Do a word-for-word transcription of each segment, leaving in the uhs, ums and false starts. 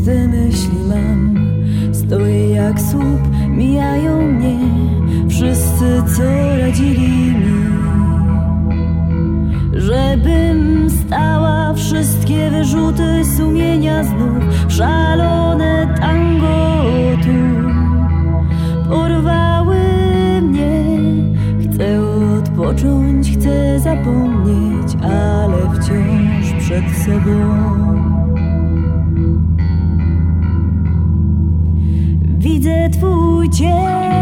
Puste myśli mam, stoję jak słup, mijają mnie wszyscy, co radzili mi, żebym stała. Wszystkie wyrzuty sumienia znów, szalone tango tu porwały mnie. Chcę odpocząć, chcę zapomnieć, ale wciąż przed sobą widzę twój cień.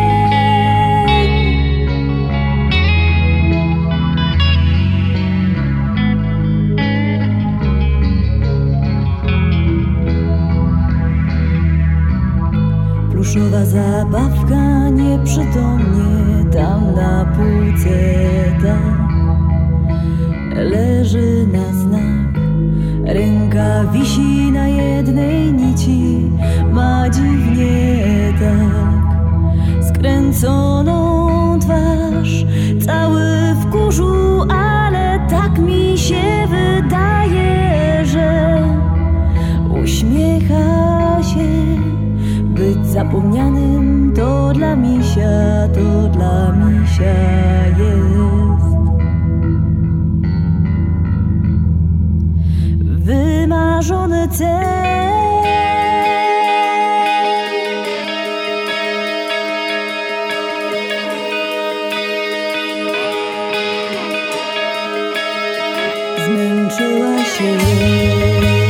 Pluszowa zabawka nieprzytomnie tam na półce tak leży na znak. Ręka wisi na jednej nici, ma dziwnie tak skręconą twarz, cały w kurzu, ale tak mi się wydaje, że uśmiecha się. Być zapomnianym to dla misia, to dla misia jest wymarzony cel. Zmęczyła się.